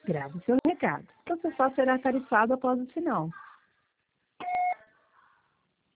Grave seu recado. Você só será tarifado após o sinal.